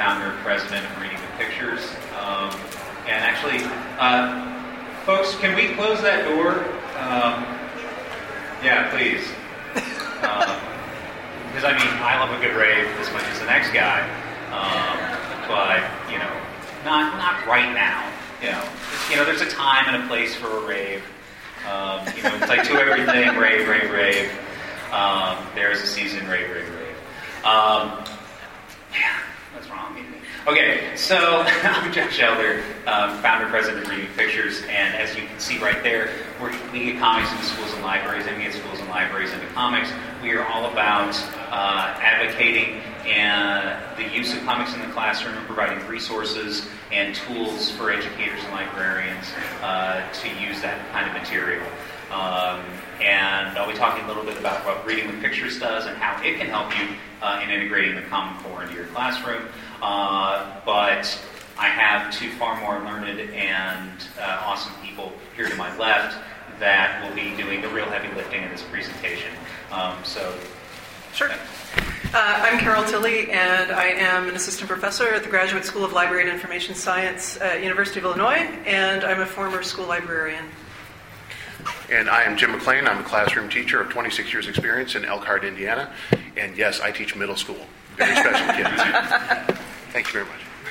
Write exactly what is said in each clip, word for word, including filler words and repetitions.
founder and president of Reading with Pictures. Um, and actually, uh, folks, can we close that door? Um, yeah, please. Because, um, I mean, I love a good rave as much as the next guy. Um, but, you know, not not right now. You know, you know, there's a time and a place for a rave. Um, you know, it's like to everything, rave, rave, rave. Um, there's a season, rave, rave, rave. Um, yeah, what's wrong with me? Okay, so I'm Jeff Shelder, um, founder and president of Reading Pictures, and as you can see right there, we're, we get comics into schools and libraries, and we get schools and libraries into comics. We are all about uh, advocating and the use of comics in the classroom and providing resources and tools for educators and librarians uh, to use that kind of material. Um, and I'll be talking a little bit about what Reading with Pictures does and how it can help you uh, in integrating the Common Core into your classroom. Uh, but I have two far more learned and uh, awesome people here to my left that will be doing the real heavy lifting in this presentation. Um, so, sure. Uh, I'm Carol Tilley, and I am an assistant professor at the Graduate School of Library and Information Science at University of Illinois, and I'm a former school librarian. And I am Jim McLean. I'm a classroom teacher of twenty-six years experience in Elkhart, Indiana. And yes, I teach middle school. Very special kids. Thank you very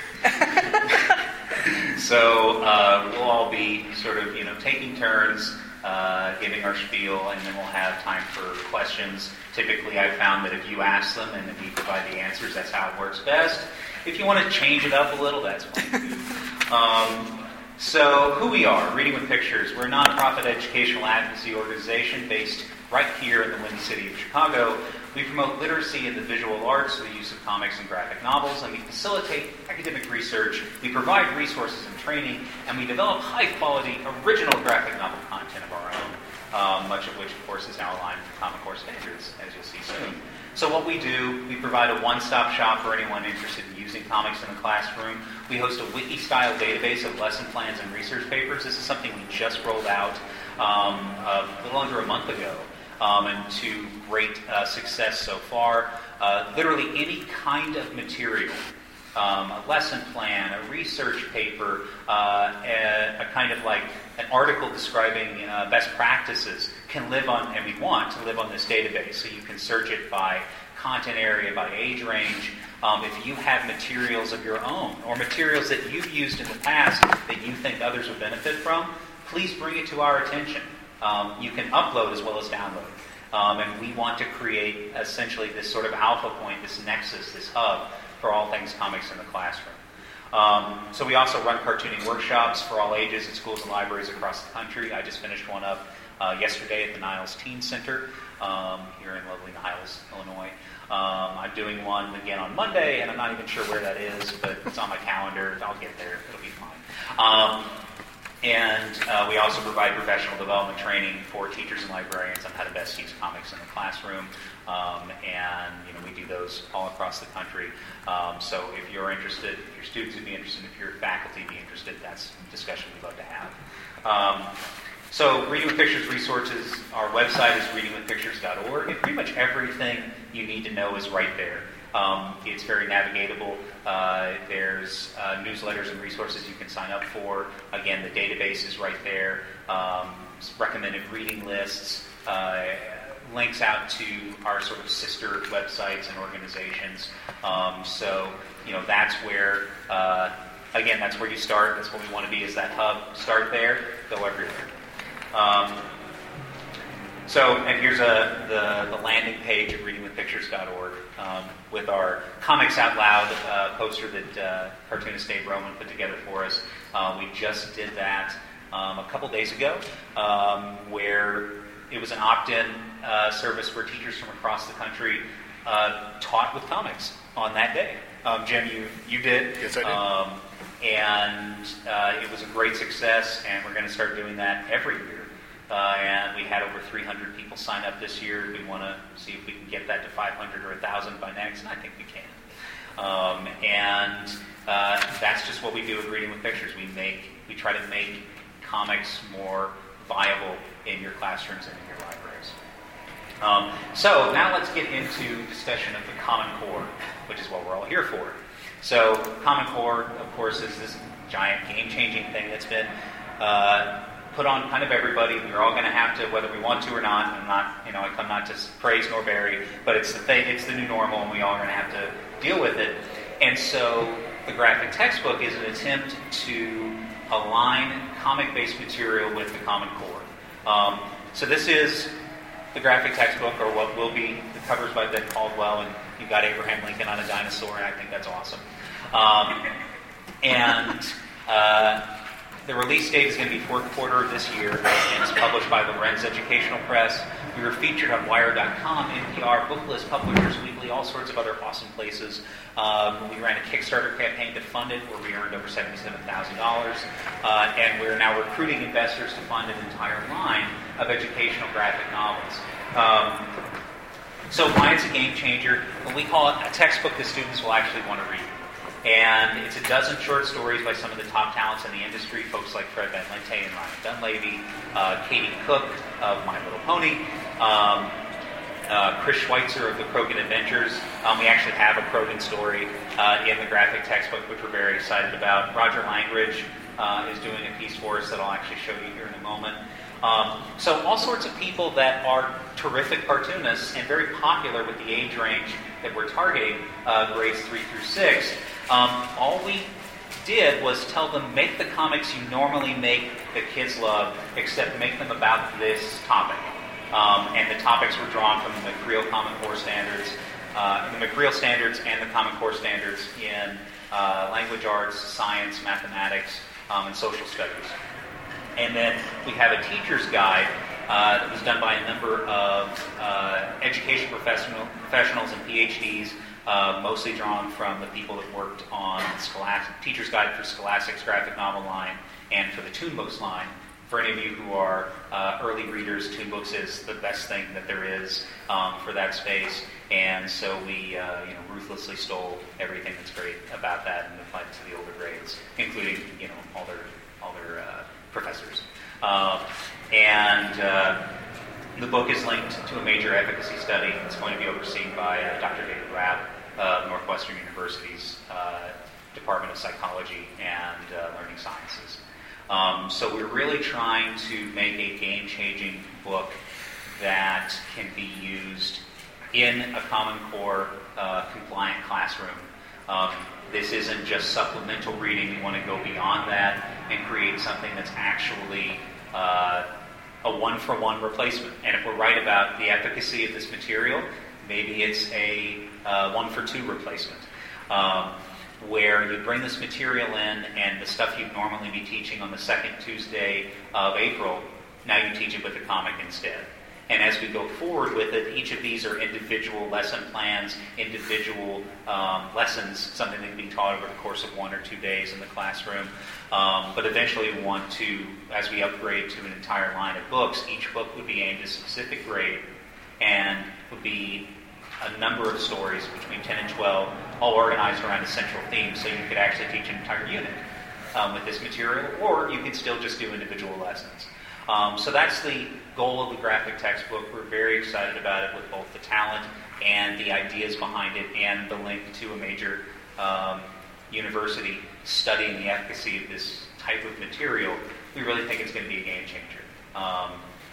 much. So uh, we'll all be sort of, you know, taking turns, uh, giving our spiel, and then we'll have time for questions. Typically, I've found that if you ask them and then we provide the answers, that's how it works best. If you want to change it up a little, that's fine. um, So, who we are, Reading with Pictures. We're a nonprofit educational advocacy organization based right here in the Windy City of Chicago. We promote literacy in the visual arts through the use of comics and graphic novels, and we facilitate academic research. We provide resources and training, and we develop high-quality, original graphic novel content of our own, um, much of which, of course, is now aligned with Common Core standards, as you'll see soon. So what we do, we provide a one-stop shop for anyone interested in using comics in the classroom. We host a wiki-style database of lesson plans and research papers. This is something we just rolled out um, a little under a month ago, um, and to great uh, success so far. Uh, literally any kind of material, um, a lesson plan, a research paper, uh, a, a kind of like an article describing uh, best practices can live on, and we want to live on this database. So you can search it by content area, by age range. Um, if you have materials of your own or materials that you've used in the past that you think others would benefit from, please bring it to our attention. Um, you can upload as well as download. Um, and we want to create essentially this sort of alpha point, this nexus, this hub for all things comics in the classroom. Um, so we also run cartooning workshops for all ages at schools and libraries across the country. I just finished one up uh, yesterday at the Niles Teen Center um, here in lovely Niles, Illinois. Um, I'm doing one again on Monday, and I'm not even sure where that is, but it's on my calendar. I'll get there. It'll be fine. Um, and uh, we also provide professional development training for teachers and librarians on how to best use comics in the classroom. Um, and, you know, we do those all across the country. Um, so if you're interested, if your students would be interested, if your faculty would be interested, that's a discussion we'd love to have. Um, So Reading with Pictures resources, our website is reading with pictures dot org, and pretty much everything you need to know is right there. Um, it's very navigatable. Uh, there's uh, newsletters and resources you can sign up for. Again, the database is right there. Um, recommended reading lists, uh, links out to our sort of sister websites and organizations. Um, so, you know, that's where, uh, again, that's where you start. That's what we want to be, is that hub. Start there, go everywhere. Um, so, and here's a, the, the landing page at reading with pictures dot org um, with our Comics Out Loud uh, poster that uh, cartoonist Dave Roman put together for us. Uh, we just did that um, a couple days ago, um, where it was an opt-in uh, service where teachers from across the country uh, taught with comics on that day. Um, Jim, you, you did. Yes, I did. Um, and uh, it was a great success, and we're going to start doing that every year. Uh, and we had over three hundred people sign up this year. We want to see if we can get that to five hundred or one thousand by next, and I think we can. Um, and uh, that's just what we do at Reading with Pictures. We make, we try to make comics more viable in your classrooms and in your libraries. Um, so now let's get into discussion of the Common Core, which is what we're all here for. So Common Core, of course, is this giant game-changing thing that's been uh, put on kind of everybody. We're all going to have to, whether we want to or not. I'm not, you know, I come not to praise nor bury, but it's the thing, it's the new normal, and we all are going to have to deal with it. And so the graphic textbook is an attempt to align comic-based material with the Common Core. Um, so this is the graphic textbook, or what will be. The cover's by Ben Caldwell, and you've got Abraham Lincoln on a dinosaur, and I think that's awesome. Um, and uh, the release date is going to be fourth quarter of this year, and it's published by Lorenz Educational Press. We were featured on Wired dot com, N P R, Booklist, Publishers Weekly, all sorts of other awesome places. Um, we ran a Kickstarter campaign to fund it, where we earned over seventy-seven thousand dollars, uh, and we're now recruiting investors to fund an entire line of educational graphic novels. Um, so why it's a game changer? Well, we call it a textbook that students will actually want to read. And it's a dozen short stories by some of the top talents in the industry, folks like Fred Van Lente and Ryan Dunleavy, uh, Katie Cook of My Little Pony, um, uh, Chris Schweitzer of the Krogan Adventures. Um, we actually have a Krogan story uh, in the graphic textbook, which we're very excited about. Roger Langridge uh, is doing a piece for us that I'll actually show you here in a moment. Um, so all sorts of people that are terrific cartoonists and very popular with the age range that we're targeting, uh, grades three through six. Um, all we did was tell them, make the comics you normally make that kids love, except make them about this topic. Um, and the topics were drawn from the McCreel Common Core standards, uh, the McCreel standards and the Common Core standards in uh, language arts, science, mathematics, um, and social studies. And then we have a teacher's guide uh, that was done by a number of uh, education professional, professionals and P H Ds, uh, mostly drawn from the people that worked on Scholastic, Teacher's Guide for Scholastic's graphic novel line and for the Toon Books line. For any of you who are uh, early readers, Toon Books is the best thing that there is um, for that space. And so we uh, you know, ruthlessly stole everything that's great about that and applied it to the older grades, including you know all their, all their uh, professors. Uh, and uh, the book is linked to a major efficacy study. It's going to be overseen by uh, Doctor David Rapp of Northwestern University's uh, Department of Psychology and uh, Learning Sciences. Um, so we're really trying to make a game-changing book that can be used in a Common Core uh, compliant classroom. Um, this isn't just supplemental reading. We want to go beyond that and create something that's actually uh, a one-for-one replacement. And if we're right about the efficacy of this material, maybe it's a uh, one-for-two replacement. Um, where you bring this material in and the stuff you'd normally be teaching on the second Tuesday of April, now you teach it with a comic instead. And as we go forward with it, each of these are individual lesson plans, individual um, lessons, something that can be taught over the course of one or two days in the classroom. Um, but eventually we want to, as we upgrade to an entire line of books, each book would be aimed at a specific grade and would be a number of stories between ten and twelve, all organized around a central theme, so you could actually teach an entire unit um, with this material, or you could still just do individual lessons. Um, so that's the goal of the graphic textbook. We're very excited about it with both the talent and the ideas behind it and the link to a major um, university studying the efficacy of this type of material. We really think it's going to be a game changer. Um,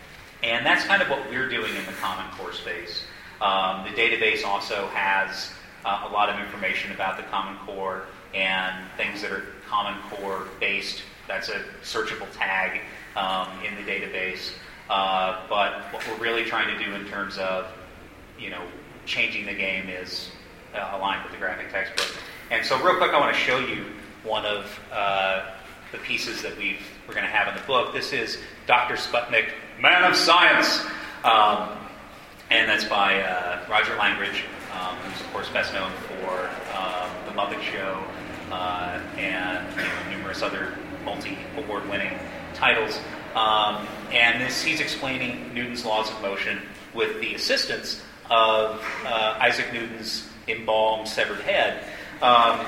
and that's kind of what we're doing in the Common Core space. Um, the database also has uh, a lot of information about the Common Core and things that are Common Core based. That's a searchable tag um, in the database. Uh, but what we're really trying to do in terms of, you know, changing the game is uh, aligned with the graphic textbook. And so real quick, I want to show you one of uh, the pieces that we've, we're going to have in the book. This is Doctor Sputnik, Man of Science. Um, And that's by uh, Roger Langridge, um, who's, of course, best known for um, The Muppet Show uh, and you know, numerous other multi-award-winning titles. Um, and this, he's explaining Newton's laws of motion with the assistance of uh, Isaac Newton's embalmed severed head. Um,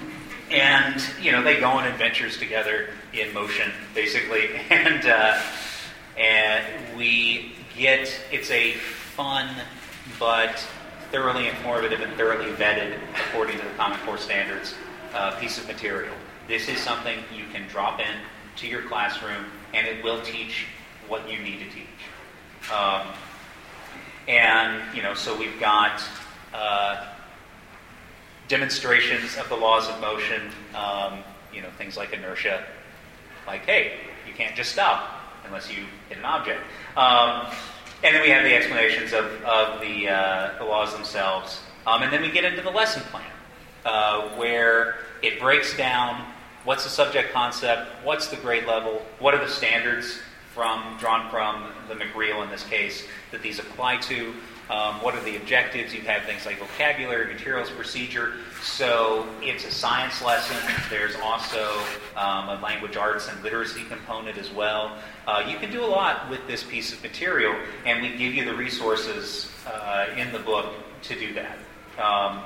and, you know, they go on adventures together in motion, basically. And, uh, and we get, it's a fun, but thoroughly informative and thoroughly vetted, according to the Common Core standards, uh, piece of material. This is something you can drop in to your classroom, and it will teach what you need to teach. Um, and, you know, so we've got uh, demonstrations of the laws of motion, um, you know, things like inertia, like, hey, you can't just stop unless you hit an object. Um, and then we have the explanations of, of the, uh, the laws themselves. Um, and then we get into the lesson plan, uh, where it breaks down what's the subject concept, what's the grade level, what are the standards from drawn from the McReal in this case that these apply to, um, what are the objectives. You have things like vocabulary, materials, procedure. So it's a science lesson. There's also um, a language arts and literacy component as well. Uh, you can do a lot with this piece of material, and we give you the resources uh, in the book to do that. Um,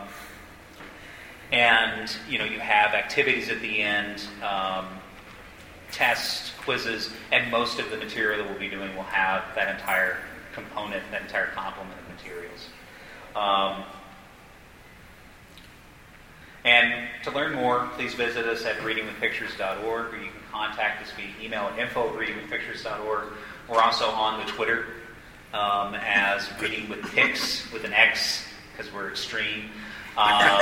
and, you know, you have activities at the end, um, tests, quizzes, and most of the material that we'll be doing will have that entire component, that entire complement of materials. Um, and to learn more, please visit us at reading with pictures dot org, or you can contact us via email at info at reading with pictures dot org. We're also on the Twitter um, as Reading with Pics with an X, because we're extreme. Um,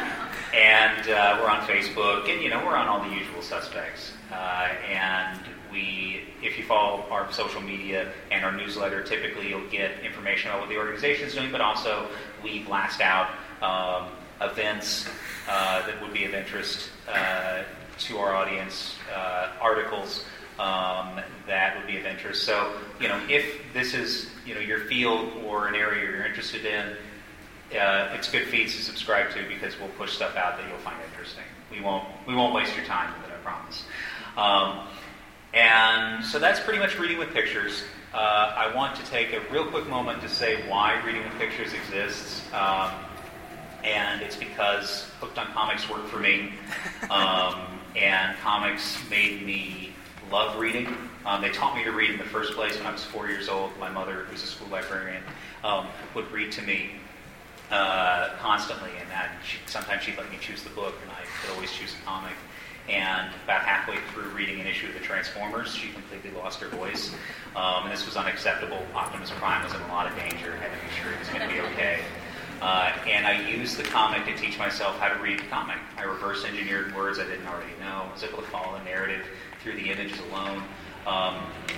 and uh, we're on Facebook, and, you know, we're on all the usual suspects. Uh, and we, if you follow our social media and our newsletter, typically you'll get information about what the organization is doing, but also we blast out um, events uh, that would be of interest uh, to our audience, uh, articles um, that would be of interest. So, you know, if this is, you know, your field or an area you're interested in, Uh, it's good feeds to subscribe to, because we'll push stuff out that you'll find interesting. We won't we won't waste your time with it, I promise. Um, and so that's pretty much Reading with Pictures. Uh, I want to take a real quick moment to say why Reading with Pictures exists. Um, and it's because Hooked on Comics worked for me. Um, and comics made me love reading. Um, they taught me to read in the first place when I was four years old. My mother, who's a school librarian, um, would read to me Uh, constantly, and that she, sometimes she'd let me choose the book, and I could always choose a comic. And about halfway through reading an issue of the Transformers, she completely lost her voice, um, and this was unacceptable. Optimus Prime was in a lot of danger. I had to be sure he was going to be okay. Uh, and I used the comic to teach myself how to read the comic. I reverse engineered words I didn't already know. I was able to follow the narrative through the images alone. Um,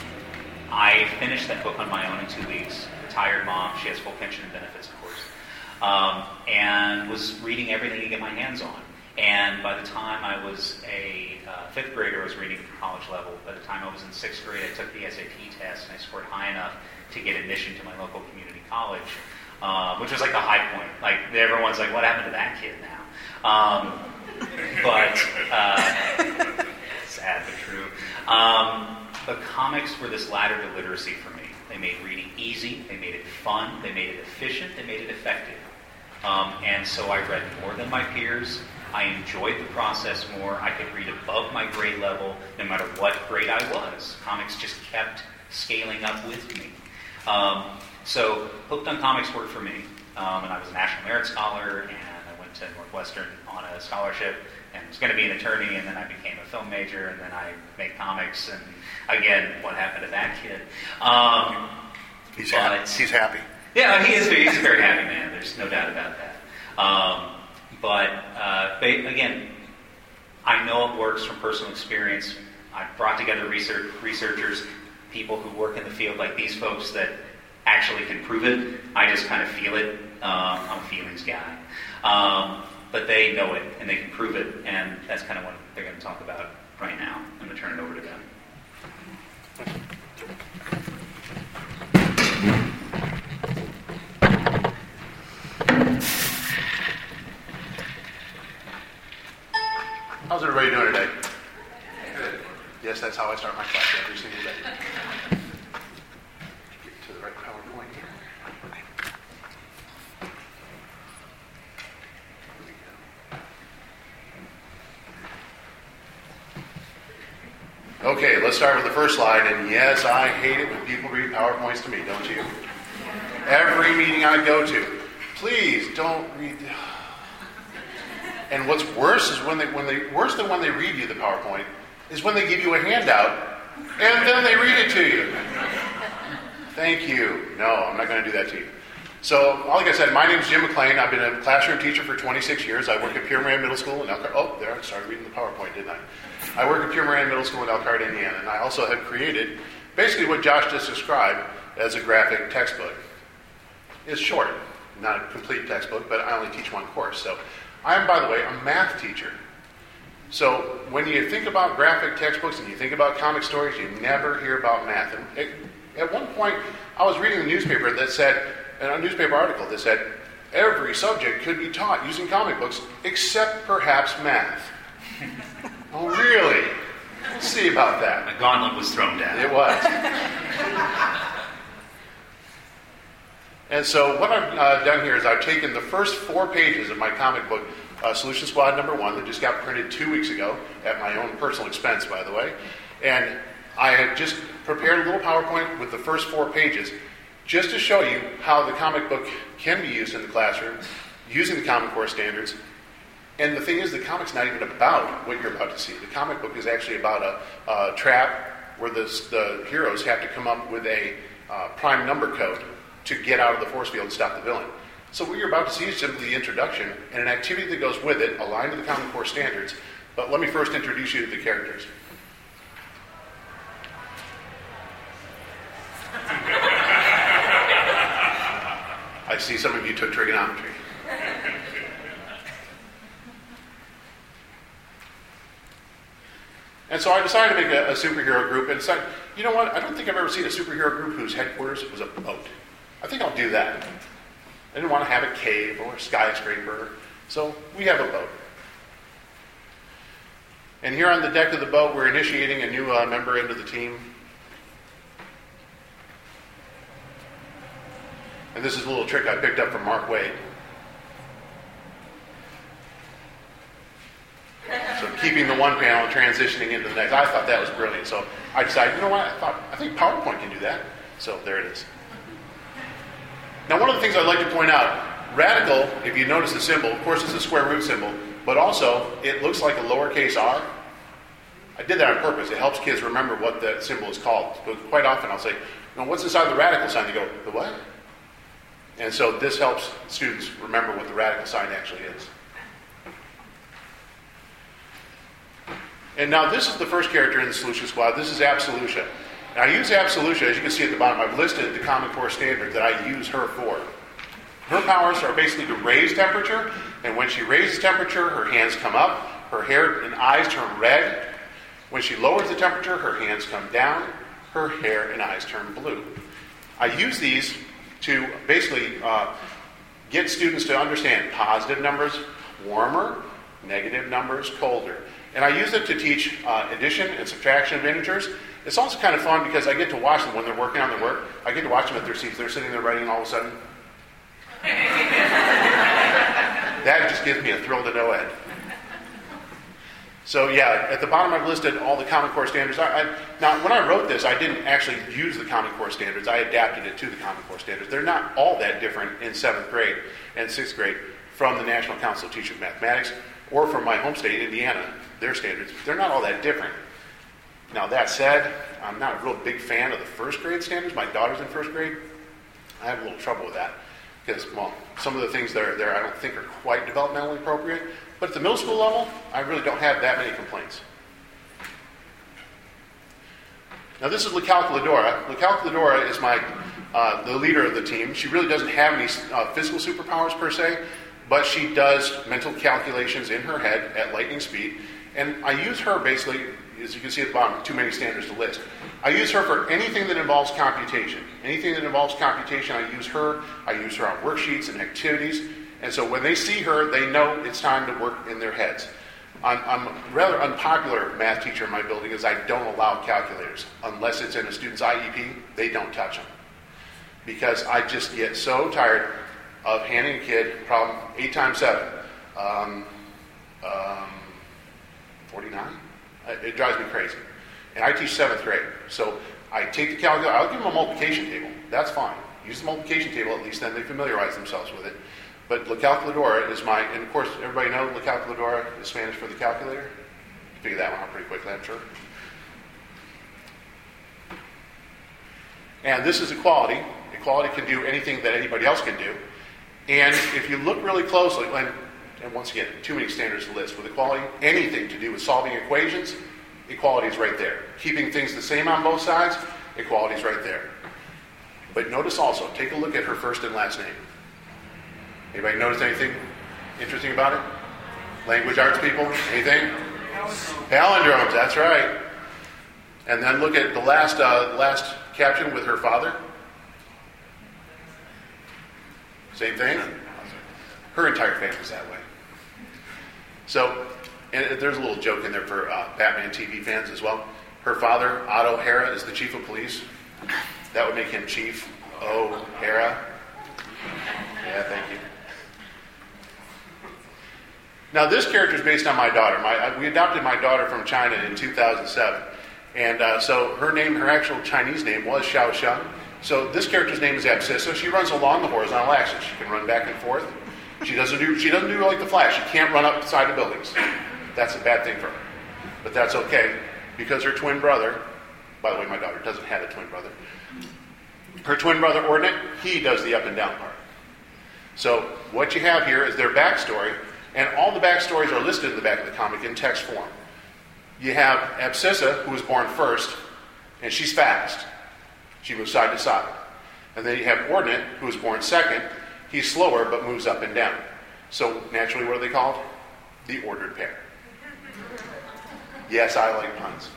I finished that book on my own in two weeks. Retired mom, she has full pension and benefits, of course. Um, and was reading everything to get my hands on. And by the time I was a uh, fifth grader, I was reading at the college level. By the time I was in sixth grade, I took the S A T test, and I scored high enough to get admission to my local community college, uh, which was like the high point. Like, everyone's like, what happened to that kid now? Um, but, uh, sad but true. Um, but comics were this ladder to literacy for me. They made reading easy, they made it fun, they made it efficient, they made it effective. Um, and so I read more than my peers. I enjoyed the process more. I could read above my grade level no matter what grade I was. Comics just kept scaling up with me. Um, so Hooked on Comics worked for me. Um, and I was a National Merit Scholar, and I went to Northwestern on a scholarship, and was going to be an attorney, and then I became a film major, and then I made comics, and again, what happened to that kid? Um, he's, but, happy. he's happy. Yeah, he is. He's a very happy man. There's no doubt about that. Um, but uh, again, I know it works from personal experience. I've brought together research, researchers, people who work in the field, like these folks that actually can prove it. I just kind of feel it. Um, I'm a feelings guy. Um, but they know it, and they can prove it, and that's kind of what they're going to talk about right now. I'm going to turn it over to them. How's everybody doing today? Good. Yes, that's how I start my class every single day. Get to the right PowerPoint here. Okay, let's start with the first slide. And yes, I hate it when people read PowerPoints to me, don't you? Every meeting I go to, please don't read. The... And what's worse is when they, when they, worse than when they read you the PowerPoint, is when they give you a handout, and then they read it to you. Thank you. No, I'm not going to do that to you. So, like I said, my name is Jim McLean. I've been a classroom teacher for twenty-six years. I work at Pure Moran Middle School in Elkhart. Oh, there, I started reading the PowerPoint, didn't I? I work at Pure Moran Middle School in Elkhart, Indiana, and I also have created basically what Josh just described as a graphic textbook. It's short, not a complete textbook, but I only teach one course. So, I am, by the way, a math teacher. So, when you think about graphic textbooks and you think about comic stories, you never hear about math. And it, at one point, I was reading a newspaper that said, a newspaper article that said, every subject could be taught using comic books except perhaps math. Oh, really? Let's see about that. A gauntlet was thrown down. It was. And so what I've uh, done here is I've taken the first four pages of my comic book, uh, Solution Squad number one, that just got printed two weeks ago, at my own personal expense, by the way. And I have just prepared a little PowerPoint with the first four pages just to show you how the comic book can be used in the classroom, using the Common Core standards. And the thing is, the comic's not even about what you're about to see. The comic book is actually about a, a trap where the, the heroes have to come up with a uh, prime number code to get out of the force field and stop the villain. So what you're about to see is simply the introduction and an activity that goes with it, aligned to the Common Core standards. But let me first introduce you to the characters. I see some of you took trigonometry. And so I decided to make a, a superhero group and decided, you know what, I don't think I've ever seen a superhero group whose headquarters was a boat. I think I'll do that. I didn't want to have a cave or a skyscraper, so we have a boat. And here on the deck of the boat, we're initiating a new uh, member into the team. And this is a little trick I picked up from Mark Wade. So keeping the one panel and transitioning into the next. I thought that was brilliant. So I decided, you know what, I thought I think PowerPoint can do that. So there it is. Now one of the things I'd like to point out, radical, if you notice the symbol, of course it's a square root symbol, but also it looks like a lowercase r. I did that on purpose. It helps kids remember what the symbol is called. But quite often I'll say, no, what's inside the radical sign? They go, the what? And so this helps students remember what the radical sign actually is. And now this is the first character in the Solution Squad. This is Absolutia. And I use Absolutia, as you can see at the bottom. I've listed the Common Core standard that I use her for. Her powers are basically to raise temperature, and when she raises temperature, her hands come up, her hair and eyes turn red. When she lowers the temperature, her hands come down, her hair and eyes turn blue. I use these to basically uh, get students to understand positive numbers, warmer, negative numbers, colder. And I use it to teach uh, addition and subtraction of integers. It's also kind of fun because I get to watch them when they're working on their work. I get to watch them at their seats. They're sitting there writing, and all of a sudden, that just gives me a thrill to no end. So yeah, at the bottom I've listed all the Common Core standards. I, I, now, when I wrote this, I didn't actually use the Common Core standards. I adapted it to the Common Core standards. They're not all that different in seventh grade and sixth grade from the National Council of Teachers of Mathematics or from my home state, Indiana, their standards. They're not all that different. Now, that said, I'm not a real big fan of the first grade standards. My daughter's in first grade. I have a little trouble with that because, well, some of the things that are there I don't think are quite developmentally appropriate. But at the middle school level, I really don't have that many complaints. Now this is La Calculadora. La Calculadora is my uh, the leader of the team. She really doesn't have any uh, physical superpowers per se, but she does mental calculations in her head at lightning speed. And I use her basically, as you can see at the bottom, too many standards to list. I use her for anything that involves computation. Anything that involves computation, I use her. I use her on worksheets and activities. And so when they see her, they know it's time to work in their heads. I'm, I'm a rather unpopular math teacher in my building as I don't allow calculators. Unless it's in a student's I E P, they don't touch them. Because I just get so tired of handing a kid problem eight times seven. Um, um, forty-nine? It drives me crazy. And I teach seventh grade. So I take the calculator, I'll give them a multiplication table. That's fine. Use the multiplication table at least, then they familiarize themselves with it. But La Calculadora is my, and of course, everybody knows La Calculadora is Spanish for the calculator. You figure that one out pretty quickly, I'm sure. And this is equality. Equality can do anything that anybody else can do. And if you look really closely, and, and once again, too many standards to list, with equality, anything to do with solving equations, equality is right there. Keeping things the same on both sides, equality is right there. But notice also, take a look at her first and last name. Anybody notice anything interesting about it? Language arts people? Anything? Palindromes, that's right. And then look at the last uh, last caption with her father. Same thing. Her entire family's that way. So, and there's a little joke in there for uh, Batman T V fans as well. Her father, Otto Hara, is the chief of police. That would make him Chief O'Hara. Yeah, thank you. Now, this character is based on my daughter. My, we adopted my daughter from China in two thousand seven. And uh, so her name, her actual Chinese name was Xiao Sheng. So this character's name is Abscissa. She runs along the horizontal axis. She can run back and forth. She doesn't do she doesn't do like the Flash. She can't run up the side of buildings. That's a bad thing for her. But that's okay, because her twin brother, by the way, my daughter doesn't have a twin brother. Her twin brother, Ordinate, he does the up and down part. So what you have here is their backstory, and all the backstories are listed in the back of the comic in text form. You have Abscissa, who was born first, and she's fast. She moves side to side. And then you have Ordinate, who was born second. He's slower, but moves up and down. So naturally, what are they called? The ordered pair. Yes, I like puns.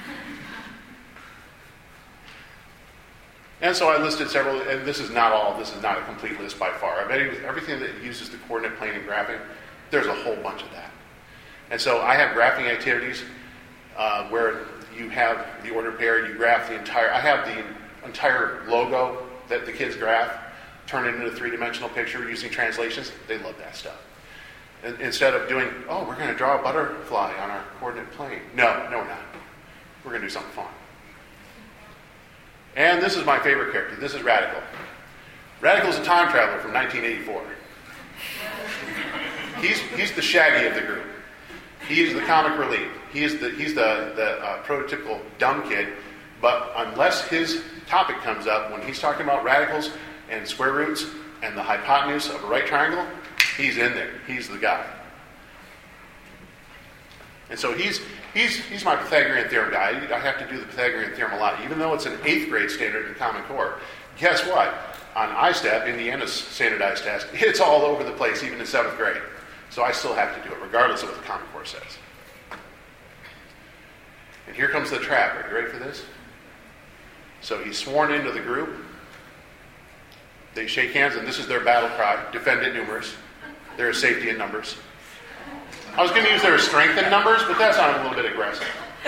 And so I listed several, and this is not all, this is not a complete list by far. I bet everything that uses the coordinate plane and graphing, there's a whole bunch of that. And so I have graphing activities uh, where you have the ordered pair, you graph the entire, I have the entire logo that the kids graph, turn it into a three-dimensional picture using translations. They love that stuff. And instead of doing, oh, we're going to draw a butterfly on our coordinate plane. No, no, we're not. We're going to do something fun. And this is my favorite character. This is Radical. Radical's a time traveler from nineteen eighty-four. He's he's the Shaggy of the group. He is the comic relief. He is the he's the the uh, prototypical dumb kid. But unless his topic comes up when he's talking about radicals and square roots and the hypotenuse of a right triangle, he's in there. He's the guy. And so he's he's he's my Pythagorean theorem guy. I have to do the Pythagorean theorem a lot, even though it's an eighth grade standard in Common Core. Guess what? On I STEP, Indiana's standardized test, it's all over the place, even in seventh grade. So I still have to do it, regardless of what the Common Core says. And here comes the trap. Are you ready for this? So he's sworn into the group. They shake hands, and this is their battle cry: defend it numerous. There is safety in numbers. I was going to use their strength in numbers, but that sounded a little bit aggressive.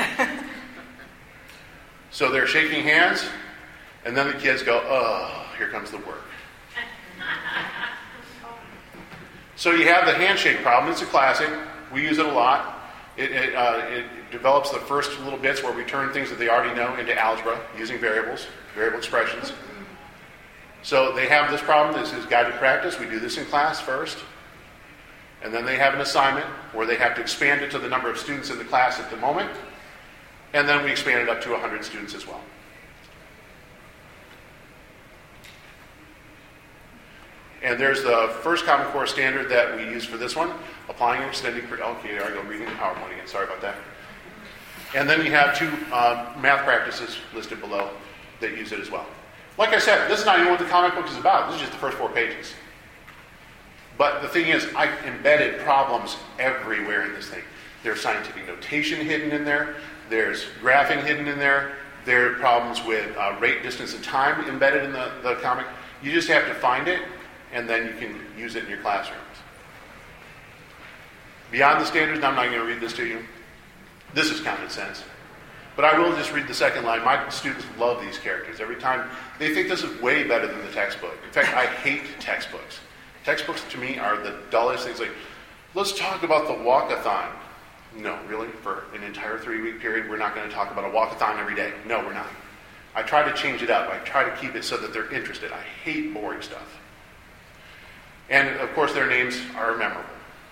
So they're shaking hands, and then the kids go, oh, here comes the work. So you have the handshake problem. It's a classic. We use it a lot. It, it, uh, it develops the first little bits where we turn things that they already know into algebra using variables, variable expressions. So they have this problem. This is guided practice. We do this in class first. And then they have an assignment where they have to expand it to the number of students in the class at the moment. And then we expand it up to one hundred students as well. And there's the first Common Core standard that we use for this one, applying and extending. Okay, there I go, reading the PowerPoint again. Sorry about that. And then you have two uh, math practices listed below that use it as well. Like I said, this is not even what the comic book is about. This is just the first four pages. But the thing is, I embedded problems everywhere in this thing. There's scientific notation hidden in there. There's graphing hidden in there. There are problems with uh, rate, distance, and time embedded in the, the comic. You just have to find it, and then you can use it in your classrooms. Beyond the standards, I'm not going to read this to you. This is common sense. But I will just read the second line. My students love these characters. Every time, they think this is way better than the textbook. In fact, I hate textbooks. Textbooks, to me, are the dullest things. Like, let's talk about the walkathon. No, really? For an entire three-week period, we're not going to talk about a walkathon every day. No, we're not. I try to change it up. I try to keep it so that they're interested. I hate boring stuff. And, of course, their names are memorable.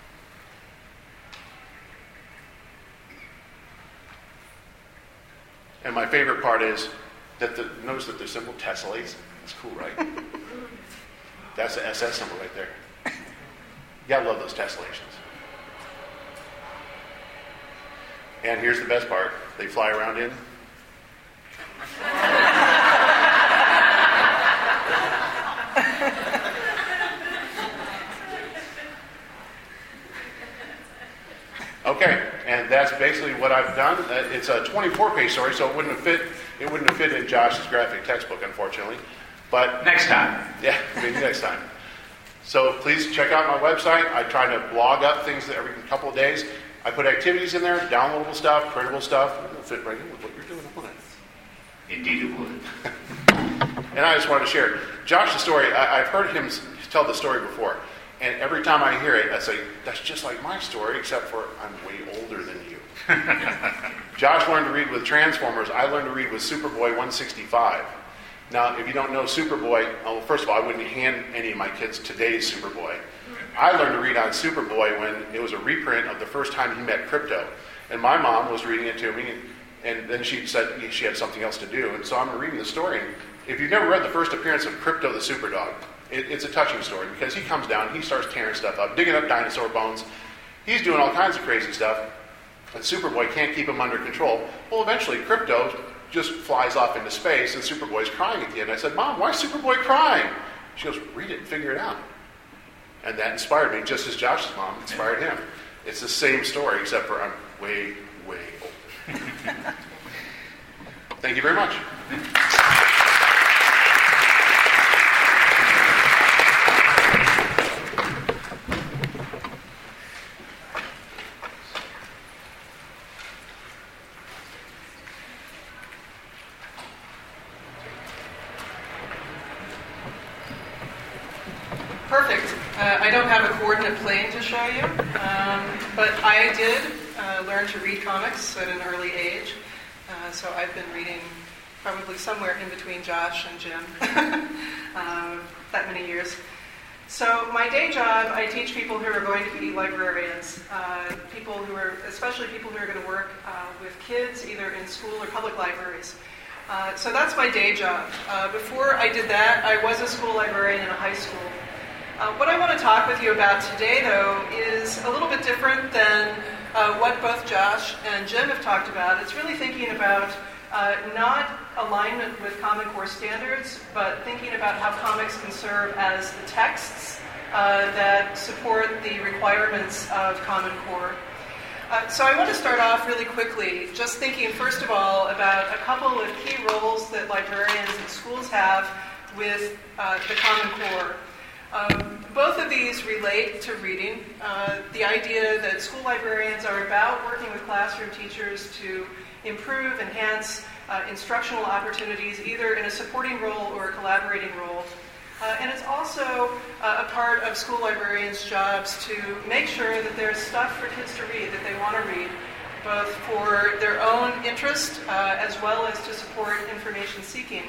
And my favorite part is that the, notice that they're simple tessellates. That's cool, right? That's the S S symbol right there. You gotta love those tessellations. And here's the best part. They fly around in. Okay, and that's basically what I've done. Uh, It's a twenty-four page story, so it wouldn't have fit. It wouldn't have fit in Josh's graphic textbook, unfortunately. But Next time. yeah, maybe next time. So please check out my website. I try to blog up things every couple of days. I put activities in there, downloadable stuff, printable stuff. It'll fit right in with what you're doing, won't it? Indeed it would. And I just wanted to share Josh's story. I, I've heard him tell the story before, and every time I hear it, I say, "That's just like my story, except for I'm way older than you." Josh learned to read with Transformers. I learned to read with Superboy one sixty-five. Now, if you don't know Superboy, well, first of all, I wouldn't hand any of my kids today's Superboy. I learned to read on Superboy when it was a reprint of the first time he met Krypto. And my mom was reading it to me, and, and then she said she had something else to do. And so I'm reading the story. And if you've never read the first appearance of Krypto the Superdog, it, it's a touching story because he comes down, he starts tearing stuff up, digging up dinosaur bones. He's doing all kinds of crazy stuff. And Superboy can't keep him under control. Well, eventually, Krypto just flies off into space, and Superboy's crying at the end. I said, "Mom, why is Superboy crying?" She goes, "Read it and figure it out." And that inspired me, just as Josh's mom inspired him. It's the same story, except for I'm way, way older. Thank you very much. Perfect. Uh, I don't have a coordinate plane to show you, um, but I did uh, learn to read comics at an early age. Uh, so I've been reading probably somewhere in between Josh and Jim uh, that many years. So my day job, I teach people who are going to be librarians, uh, people who are, especially people who are going to work uh, with kids either in school or public libraries. Uh, so that's my day job. Uh, before I did that, I was a school librarian in a high school. Uh, what I want to talk with you about today, though, is a little bit different than uh, what both Josh and Jim have talked about. It's really thinking about uh, not alignment with Common Core standards, but thinking about how comics can serve as the texts uh, that support the requirements of Common Core. Uh, so I want to start off really quickly, just thinking, first of all, about a couple of key roles that librarians and schools have with uh, the Common Core. Um, both of these relate to reading. Uh, the idea that school librarians are about working with classroom teachers to improve, enhance uh, instructional opportunities, either in a supporting role or a collaborating role. Uh, and it's also uh, a part of school librarians' jobs to make sure that there's stuff for kids to read that they want to read, both for their own interest uh, as well as to support information seeking.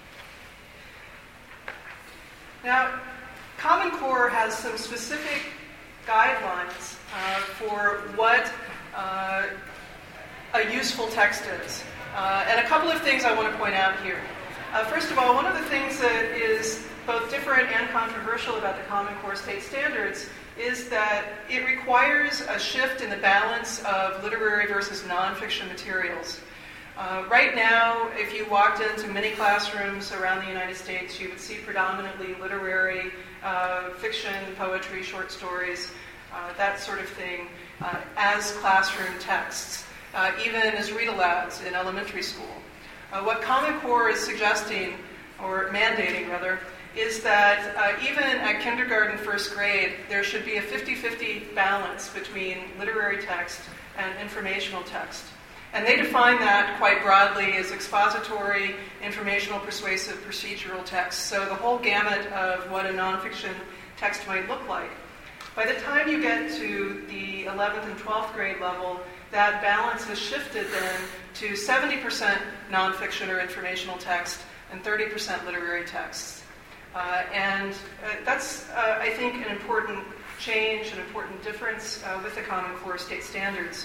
Now, Common Core has some specific guidelines uh, for what uh, a useful text is. Uh, and a couple of things I want to point out here. Uh, first of all, one of the things that is both different and controversial about the Common Core state standards is that it requires a shift in the balance of literary versus nonfiction materials. Uh, right now, if you walked into many classrooms around the United States, you would see predominantly literary uh, fiction, poetry, short stories, uh, that sort of thing, uh, as classroom texts, uh, even as read-alouds in elementary school. Uh, what Common Core is suggesting, or mandating rather, is that uh, even at kindergarten, first grade, there should be a fifty-fifty balance between literary text and informational text. And they define that quite broadly as expository, informational, persuasive, procedural text. So the whole gamut of what a nonfiction text might look like. By the time you get to the eleventh and twelfth grade level, that balance has shifted then to seventy percent nonfiction or informational text and thirty percent literary texts. Uh, and uh, that's, uh, I think, an important change, an important difference uh, with the Common Core state standards.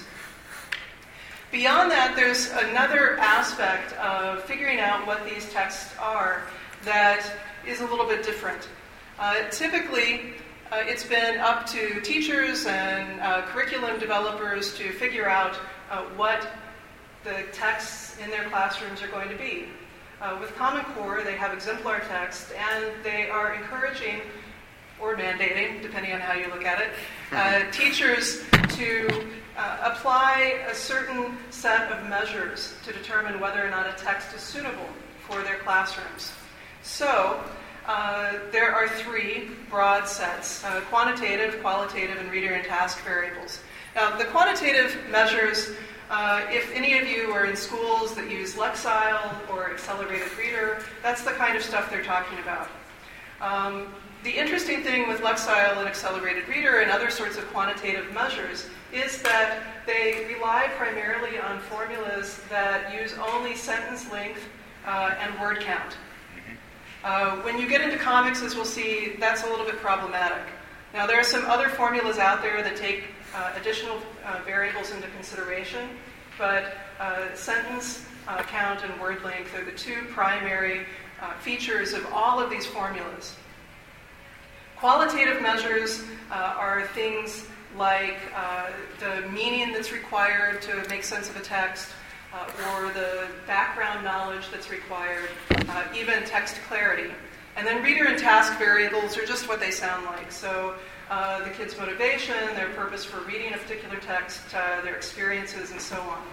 Beyond that, there's another aspect of figuring out what these texts are that is a little bit different. Uh, typically, uh, it's been up to teachers and uh, curriculum developers to figure out uh, what the texts in their classrooms are going to be. Uh, with Common Core, they have exemplar text, and they are encouraging, or mandating, depending on how you look at it, uh, teachers to uh, apply a certain set of measures to determine whether or not a text is suitable for their classrooms. So, uh, there are three broad sets, uh, quantitative, qualitative, and reader and task variables. Now, the quantitative measures, uh, if any of you are in schools that use Lexile or Accelerated Reader, that's the kind of stuff they're talking about. Um, the interesting thing with Lexile and Accelerated Reader and other sorts of quantitative measures is that they rely primarily on formulas that use only sentence length uh, and word count. Uh, when you get into comics, as we'll see, that's a little bit problematic. Now, there are some other formulas out there that take uh, additional uh, variables into consideration, but uh, sentence uh, count and word length are the two primary uh, features of all of these formulas. Qualitative measures uh, are things like uh, the meaning that's required to make sense of a text, uh, or the background knowledge that's required, uh, even text clarity. And then reader and task variables are just what they sound like. So uh, the kid's motivation, their purpose for reading a particular text, uh, their experiences, and so on.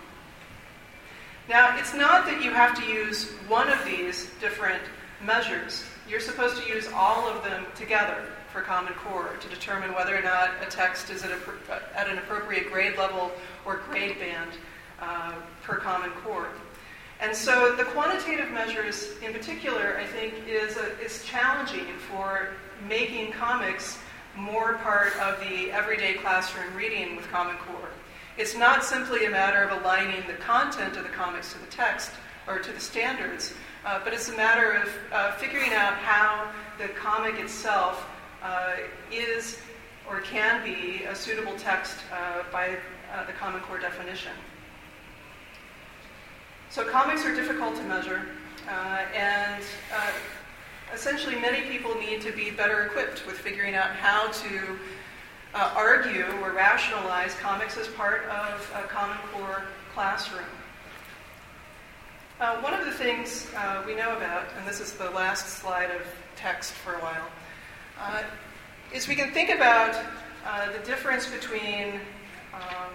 Now, it's not that you have to use one of these different measures. You're supposed to use all of them together for Common Core to determine whether or not a text is at, a, at an appropriate grade level or grade band uh, per Common Core. And so the quantitative measures in particular, I think, is, a, is challenging for making comics more part of the everyday classroom reading with Common Core. It's not simply a matter of aligning the content of the comics to the text or to the standards, uh, but it's a matter of uh, figuring out how the comic itself uh, is or can be a suitable text uh, by uh, the Common Core definition. So comics are difficult to measure, uh, and uh, essentially many people need to be better equipped with figuring out how to uh, argue or rationalize comics as part of a Common Core classroom. Uh, one of the things uh, we know about, and this is the last slide of text for a while, uh, is we can think about uh, the difference between um,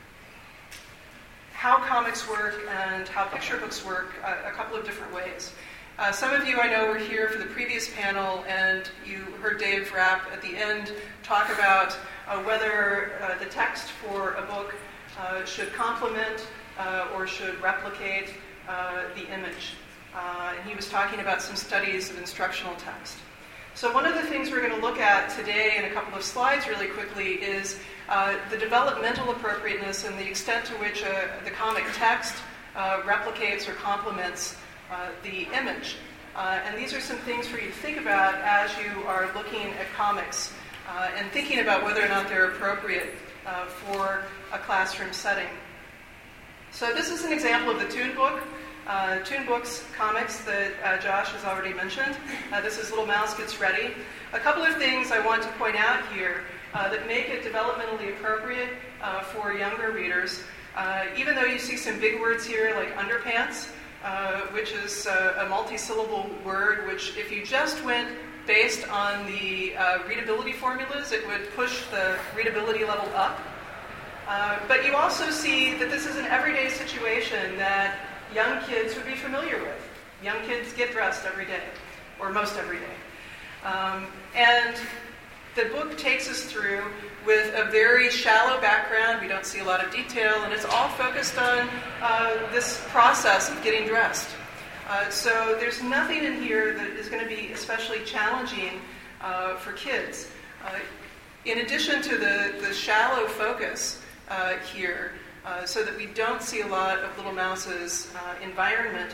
how comics work and how picture books work uh, a couple of different ways. Uh, some of you I know were here for the previous panel, and you heard Dave Rapp at the end talk about uh, whether uh, the text for a book uh, should complement uh, or should replicate uh, the image. Uh, and he was talking about some studies of instructional text. So one of the things we're going to look at today in a couple of slides really quickly is uh, the developmental appropriateness and the extent to which uh, the comic text uh, replicates or complements uh, the image. Uh, and these are some things for you to think about as you are looking at comics uh, and thinking about whether or not they're appropriate uh, for a classroom setting. So this is an example of the Toon Book. Uh, Toon Books comics that uh, Josh has already mentioned. Uh, this is Little Mouse Gets Ready. A couple of things I want to point out here uh, that make it developmentally appropriate uh, for younger readers. Uh, even though you see some big words here like underpants, uh, which is uh, a multi-syllable word, which if you just went based on the uh, readability formulas, it would push the readability level up. Uh, but you also see that this is an everyday situation that young kids would be familiar with. Young kids get dressed every day, or most every day. Um, and the book takes us through with a very shallow background. We don't see a lot of detail, and it's all focused on uh, this process of getting dressed. Uh, so there's nothing in here that is going to be especially challenging uh, for kids. Uh, in addition to the, the shallow focus uh, here, Uh, so that we don't see a lot of Little Mouse's uh, environment.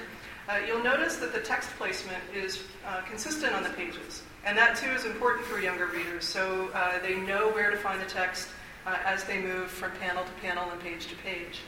uh, you'll notice that the text placement is uh, consistent on the pages. And that, too, is important for younger readers, so uh, they know where to find the text uh, as they move from panel to panel and page to page.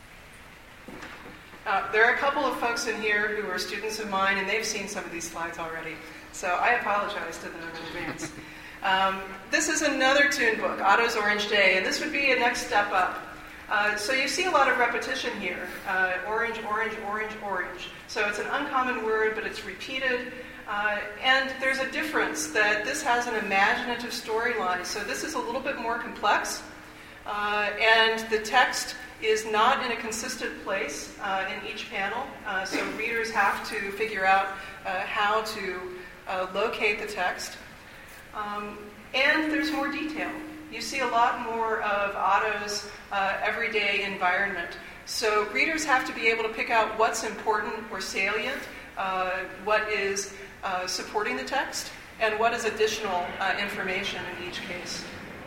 Uh, there are a couple of folks in here who are students of mine, and they've seen some of these slides already, so I apologize to them in advance. Um, this is another Toon book, Otto's Orange Day, and this would be a next step up. Uh, so you see a lot of repetition here. Uh, orange, orange, orange, orange. So it's an uncommon word, but it's repeated. Uh, and there's a difference that this has an imaginative storyline. So this is a little bit more complex. Uh, and the text is not in a consistent place uh, in each panel. Uh, so readers have to figure out uh, how to uh, locate the text. Um, and there's more detail. You see a lot more of Otto's uh, everyday environment. So readers have to be able to pick out what's important or salient, uh, what is uh, supporting the text, and what is additional uh, information in each case.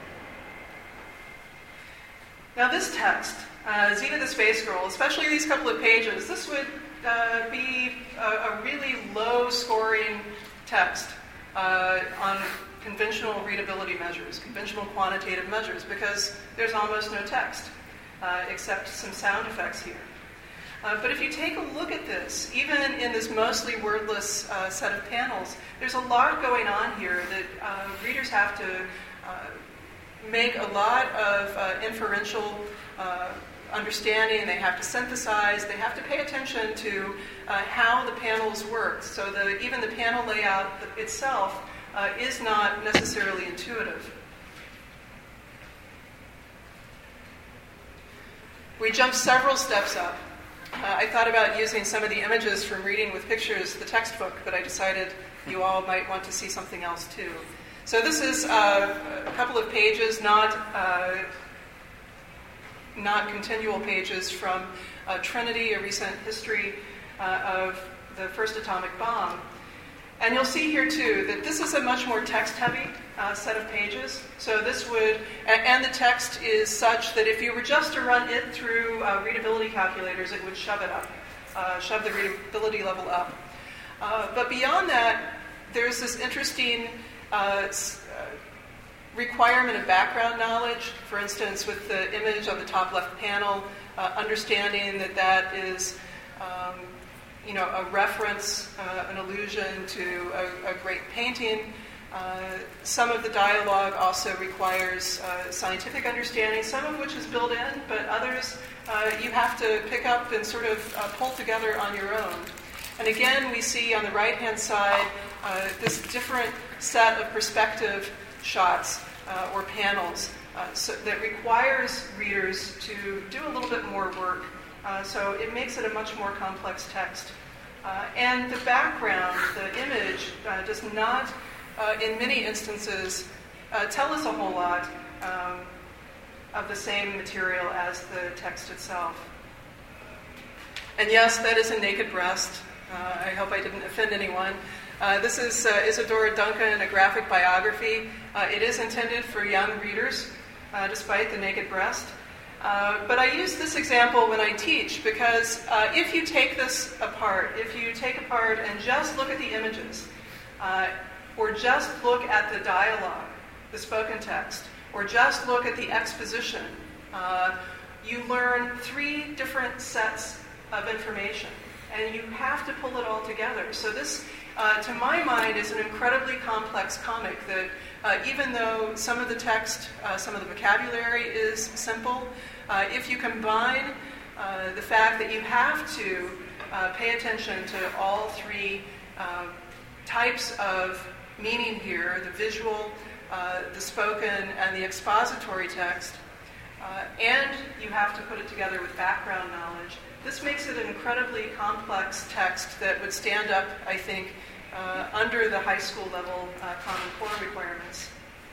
Now this text, uh, Xena the Space Girl, especially these couple of pages, this would uh, be a, a really low-scoring text uh, on conventional readability measures, conventional quantitative measures, because there's almost no text, uh, except some sound effects here. Uh, but if you take a look at this, even in this mostly wordless uh, set of panels, there's a lot going on here that uh, readers have to uh, make a lot of uh, inferential uh, understanding. They have to synthesize. They have to pay attention to uh, how the panels work. So the, even the panel layout itself Uh, is not necessarily intuitive. We jumped several steps up. Uh, I thought about using some of the images from Reading with Pictures, the textbook, but I decided you all might want to see something else too. So this is uh, a couple of pages, not uh, not continual pages from uh, Trinity, a recent history uh, of the first atomic bomb. And you'll see here, too, that this is a much more text-heavy uh, set of pages. So this would, and the text is such that if you were just to run it through uh, readability calculators, it would shove it up, uh, shove the readability level up. Uh, but beyond that, there's this interesting uh, requirement of background knowledge. For instance, with the image on the top left panel, uh, understanding that that is Um, you know, a reference, uh, an allusion to a, a great painting. Uh, some of the dialogue also requires uh, scientific understanding, some of which is built in, but others uh, you have to pick up and sort of uh, pull together on your own. And again, we see on the right-hand side uh, this different set of perspective shots uh, or panels uh, so that requires readers to do a little bit more work. Uh, so it makes it a much more complex text. Uh, and the background, the image, uh, does not, uh, in many instances, uh, tell us a whole lot um, of the same material as the text itself. And yes, that is a naked breast. Uh, I hope I didn't offend anyone. Uh, this is uh, Isadora Duncan, a graphic biography. Uh, it is intended for young readers, uh, despite the naked breast. Uh, but I use this example when I teach because uh, if you take this apart, if you take apart and just look at the images, uh, or just look at the dialogue, the spoken text, or just look at the exposition, uh, you learn three different sets of information, and you have to pull it all together. So this, uh, to my mind, is an incredibly complex comic that uh, even though some of the text, uh, some of the vocabulary is simple, Uh, if you combine uh, the fact that you have to uh, pay attention to all three uh, types of meaning here, the visual, uh, the spoken, and the expository text, uh, and you have to put it together with background knowledge, this makes it an incredibly complex text that would stand up, I think, uh, under the high school level uh, Common Core requirements.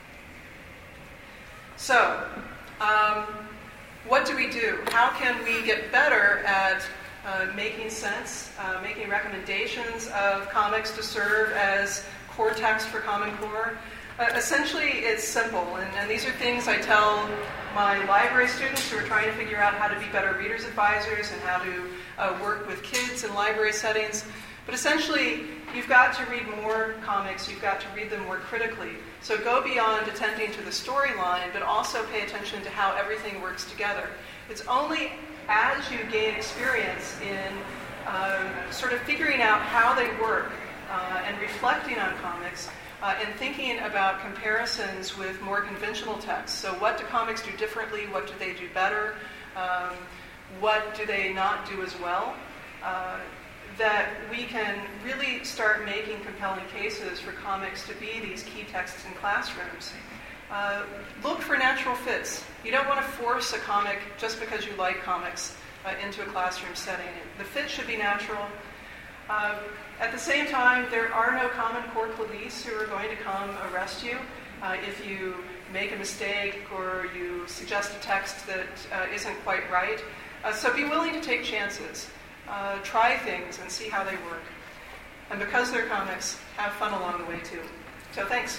So, um, what do we do? How can we get better at uh, making sense, uh, making recommendations of comics to serve as core text for Common Core? Uh, essentially, it's simple, and, and these are things I tell my library students who are trying to figure out how to be better readers advisors and how to uh, work with kids in library settings. But essentially, you've got to read more comics, you've got to read them more critically. So go beyond attending to the storyline, but also pay attention to how everything works together. It's only as you gain experience in uh, sort of figuring out how they work uh, and reflecting on comics uh, and thinking about comparisons with more conventional texts. So what do comics do differently? What do they do better? Um, what do they not do as well? Uh, that we can really start making compelling cases for comics to be these key texts in classrooms. Uh, look for natural fits. You don't want to force a comic just because you like comics uh, into a classroom setting. The fit should be natural. Uh, at the same time, there are no Common Core police who are going to come arrest you uh, if you make a mistake or you suggest a text that uh, isn't quite right. Uh, so be willing to take chances. Uh, try things and see how they work. And because they're comics, have fun along the way too. So thanks.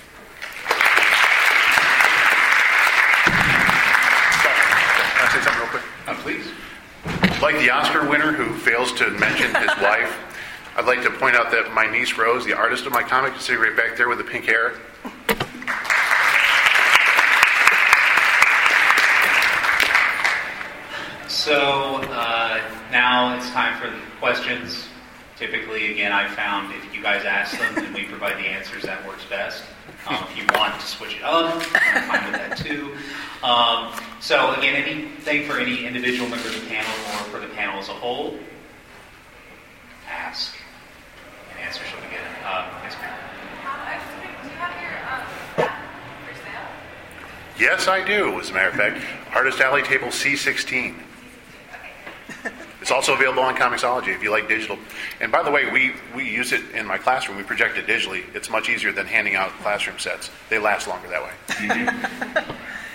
Can I say something real quick? Uh, please. Like the Oscar winner who fails to mention his wife, I'd like to point out that my niece Rose, the artist of my comic, is sitting right back there with the pink hair. So uh, now it's time for the questions. Typically, again, I found if you guys ask them and we provide the answers, that works best. Um, if you want to switch it up, I'm fine with that too. Um, so again, anything for any individual member of the panel or for the panel as a whole, ask. And answer shall be given. Uh, yes, ma'am. Do you have your um, for sale? Yes, I do, as a matter of fact. Artist Alley Table C sixteen. It's also available on Comixology if you like digital. And by the way, we, we use it in my classroom. We project it digitally. It's much easier than handing out classroom sets. They last longer that way. Mm-hmm.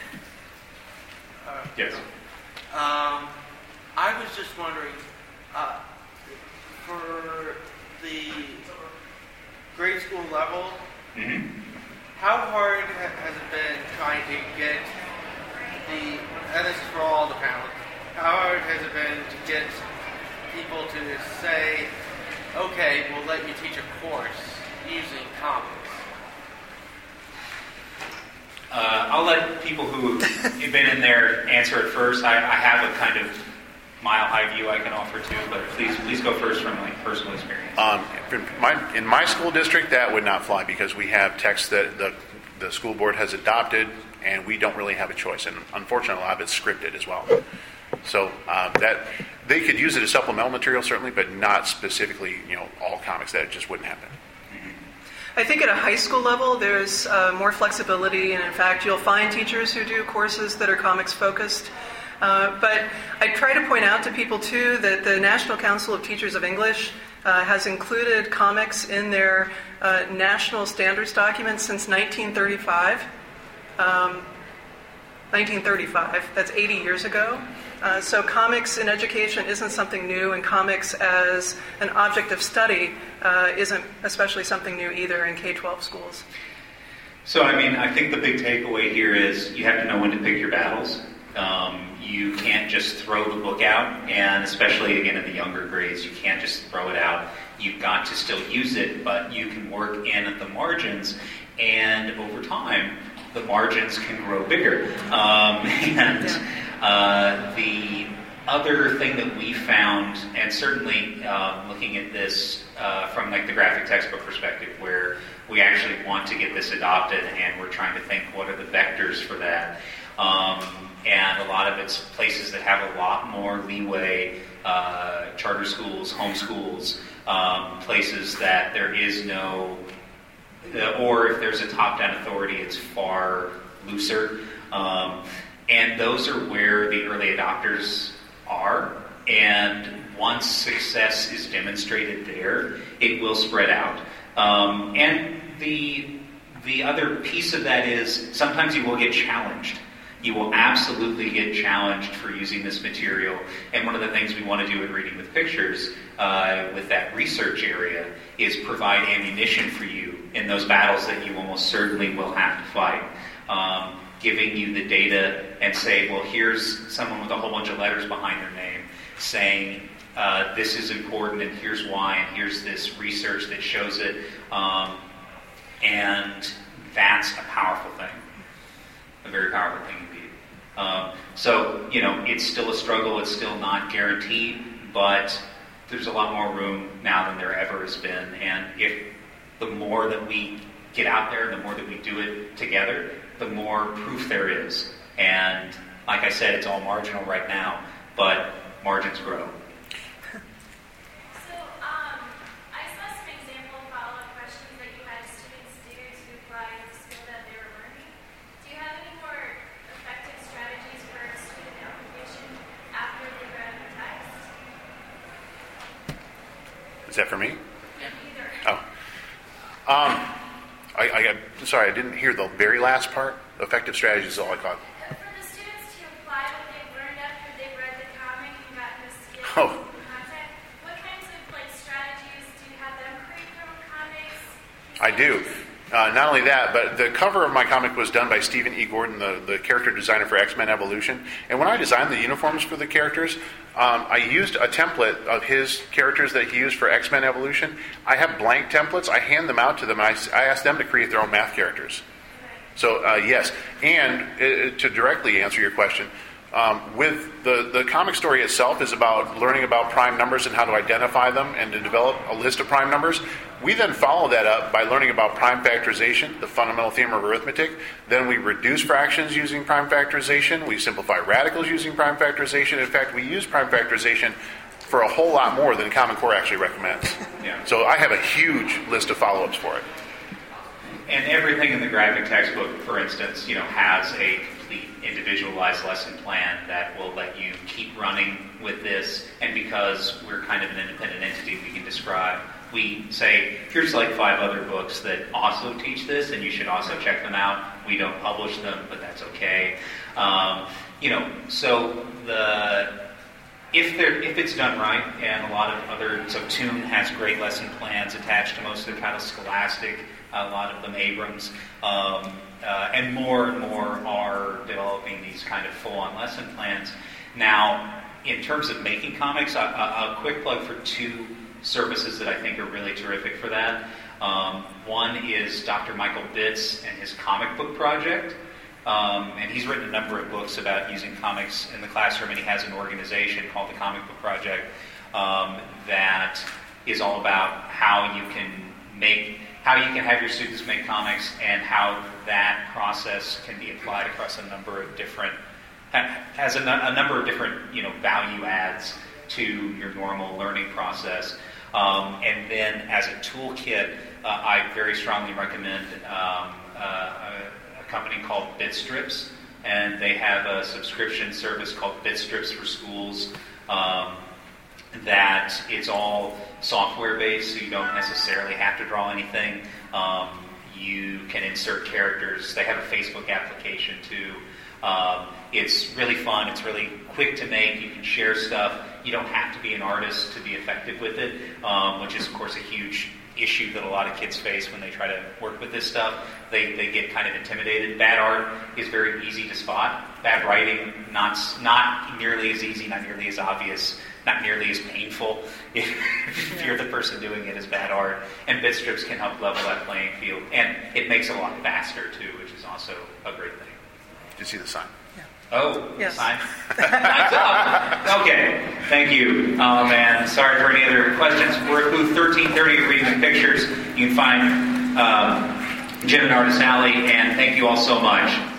uh, Yes. Um, I was just wondering, uh, for the grade school level, Mm-hmm. how hard ha- has it been trying to get the, and this is for all the panelists, how hard has it been to get people to say, okay, we'll let you teach a course using comics? Uh, I'll let people who have been in there answer it first. I, I have a kind of mile-high view I can offer too, but please please go first from my personal experience. Um, in, my, in my school district, that would not fly because we have texts that the, the school board has adopted, and we don't really have a choice. And unfortunately, a lot of it's scripted as well. So um, that they could use it as supplemental material, certainly, but not specifically, you know, all comics. That just wouldn't happen. I think at a high school level, there's uh, more flexibility, and in fact, you'll find teachers who do courses that are comics focused. Uh, but I try to point out to people, too, that the National Council of Teachers of English uh, has included comics in their uh, national standards documents since nineteen thirty-five. Um, nineteen thirty-five, that's eighty years ago. Uh, so comics in education isn't something new, and comics as an object of study uh, isn't especially something new either in K twelve schools. So, I mean, I think the big takeaway here is you have to know when to pick your battles. Um, you can't just throw the book out, and especially, again, in the younger grades, you can't just throw it out. You've got to still use it, but you can work in at the margins, and over time, the margins can grow bigger. Um, and uh, the other thing that we found, and certainly um, looking at this uh, from like the graphic textbook perspective, where we actually want to get this adopted, and we're trying to think what are the vectors for that. Um, and a lot of it's places that have a lot more leeway, uh, charter schools, homeschools, um, places that there is no, uh, or if there's a top-down authority, it's far looser. Um, and those are where the early adopters are. And once success is demonstrated there, it will spread out. Um, and the the other piece of that is sometimes you will get challenged. You will absolutely get challenged for using this material. And one of the things we want to do in Reading with Pictures, uh, with that research area, is provide ammunition for you in those battles that you almost certainly will have to fight. Um, giving you the data and say, well, here's someone with a whole bunch of letters behind their name saying, uh, this is important and here's why, and here's this research that shows it. Um, and that's a powerful thing. A very powerful thing indeed. Um, so, you know, it's still a struggle. It's still not guaranteed, but there's a lot more room now than there ever has been. And if the more that we get out there, the more that we do it together, the more proof there is. And like I said, it's all marginal right now, but margins grow. So, um, I saw some example follow-up questions that you had students do to apply the skill that they were learning. Do you have any more effective strategies for student application after they read the text? Is that for me? Either. Oh. Um, I, I got, sorry, I didn't hear the very last part. Effective strategies is all I caught. For the students to apply what they've learned after they've read the comic and gotten the skills Oh. and the content, what kinds of like strategies do you have them create their own comics? I do. Uh, not only that, but the cover of my comic was done by Stephen E. Gordon, the, the character designer for X-Men Evolution. And when I designed the uniforms for the characters, um, I used a template of his characters that he used for X-Men Evolution. I have blank templates. I hand them out to them, and I, I ask them to create their own math characters. So, uh, yes. And uh, to directly answer your question, um, with the, the comic story itself is about learning about prime numbers and how to identify them and to develop a list of prime numbers. We then follow that up by learning about prime factorization, the fundamental theorem of arithmetic. Then we reduce fractions using prime factorization. We simplify radicals using prime factorization. In fact, we use prime factorization for a whole lot more than Common Core actually recommends. Yeah. So I have a huge list of follow-ups for it. And everything in the graphic textbook, for instance, you know, has a complete individualized lesson plan that will let you keep running with this. And because we're kind of an independent entity, we can describe. We say, here's like five other books that also teach this, and you should also check them out. We don't publish them, but that's okay. Um, you know, so the if there if it's done right, and a lot of other, so Toon has great lesson plans attached to most of the titles, Scholastic, a lot of them Abrams, um, uh, and more and more are developing these kind of full-on lesson plans. Now, in terms of making comics, a, a, a quick plug for two services that I think are really terrific for that. Um, one is Doctor Michael Bitts and his comic book project. Um, and he's written a number of books about using comics in the classroom, and he has an organization called the Comic Book Project um, that is all about how you can make, how you can have your students make comics and how that process can be applied across a number of different, has a, a number of different, you know, value adds to your normal learning process. Um, and then as a toolkit, uh, I very strongly recommend um, uh, a, a company called Bitstrips, and they have a subscription service called Bitstrips for Schools um, that it's all software-based, so you don't necessarily have to draw anything. Um, you can insert characters. They have a Facebook application too. Um, it's really fun. It's really quick to make. You can share stuff. You don't have to be an artist to be effective with it, um, which is, of course, a huge issue that a lot of kids face when they try to work with this stuff. They they get kind of intimidated. Bad art is very easy to spot. Bad writing, not not nearly as easy, not nearly as obvious, not nearly as painful if you're the person doing it as bad art. And Bitstrips can help level that playing field. And it makes it a lot faster, too, which is also a great thing. Did you see the sign? Oh, Yes. sign. Time's up. Okay, thank you. Um, and sorry for any other questions. We're at booth thirteen thirty, reading the pictures. You can find um, Jim and Artist Alley, and thank you all so much.